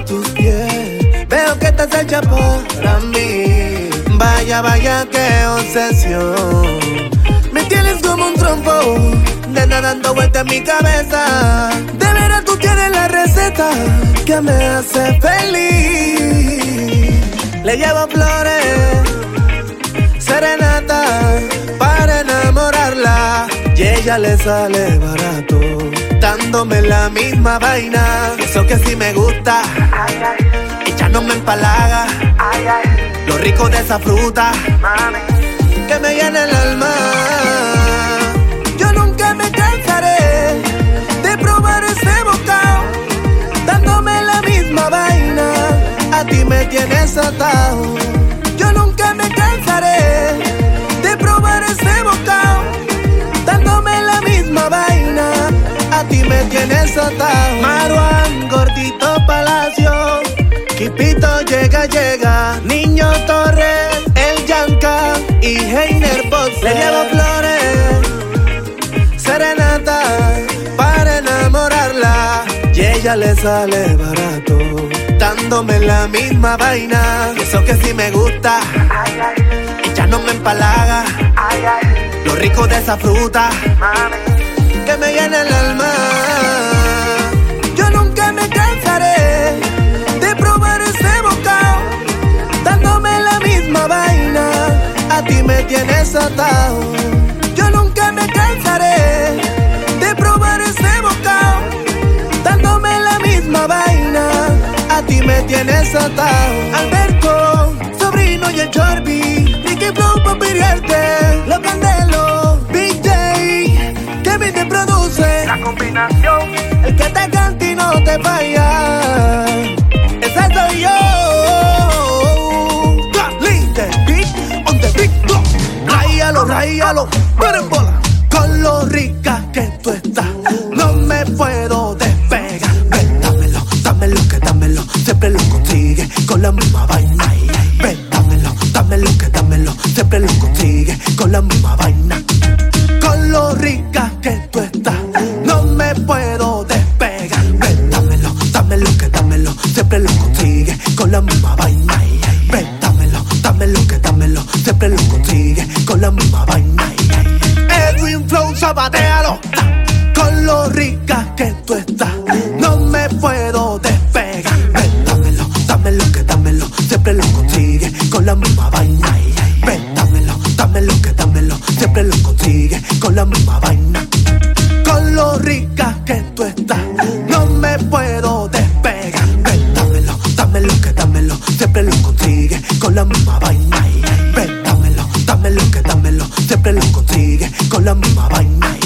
a tus pies. Veo que estás hecha para mí. Vaya, vaya, qué obsesión. Me tienes como un trompo, nena, dando vuelta en mi cabeza. De veras tú tienes la receta que me hace feliz. Le llevo flores, serenata, para enamorarla. Y ella le sale barato, dándome la misma vaina. Eso que sí me gusta, ella no me empalaga. Lo rico de esa fruta, que me llena el alma. Yo nunca me cansaré de probar ese bocado, dándome la misma vaina. A ti me tienes atado. Yo nunca me cansaré de probar ese bocado, dándome la misma vaina. A ti me tienes atado. Maruán, Gordito Palacio, Quipito llega, llega. Niño Torres, El Yanka y Heiner Box. Le llevo flores, serenata, para enamorarla. Y ella le sale barato, dándome la misma vaina. Eso que sí me gusta, ella no me empalaga. Lo rico de esa fruta, que me llena el alma. Yo nunca me cansaré de probar ese bocado, dándome la misma vaina. A ti me tienes atado. Yo nunca me cansaré de probar ese bocado, dándome la misma vaina. A ti me tienes atado. Alberto, Sobrino y el Chorbi, Nicky Flow pa' piriarte. Los Candelos, Big J, Kevin te produce. La combinación, el que te canta y no te falla. Ese soy yo. Caliente, beat on the beat. Ráyalo, ráyalo, pero en bola. Con lo rica que tú estás, no me puedo despegar. Ven, dámelo, dámelo, que dámelo. Siempre lo consigue con la misma vaina. Ven, dámelo, dámelo, que dámelo. Siempre lo consigue con la misma vaina. Con lo rica que tú estás, no me puedo despegar. Ven, dámelo, dámelo, que dámelo. Siempre lo consigue con la misma vaina. Ven, dámelo, dámelo, que dámelo. Siempre lo consigue con la misma vaina. Edwin Flow, zapatealo. Con lo rica que tú estás, no me puedo despegar. Ven, dámelo, dámelo, que dámelo. Siempre lo consigue con la misma vaina. Ven, dámelo, dámelo, que dámelo. Siempre lo consigue con la misma vaina. Con lo rica que tú estás, no me puedo despegar. Ven, dámelo, dámelo, que dámelo. Siempre lo consigue con la misma vaina. Ven, dámelo, dámelo, que dámelo. Siempre lo consigue con la misma vaina.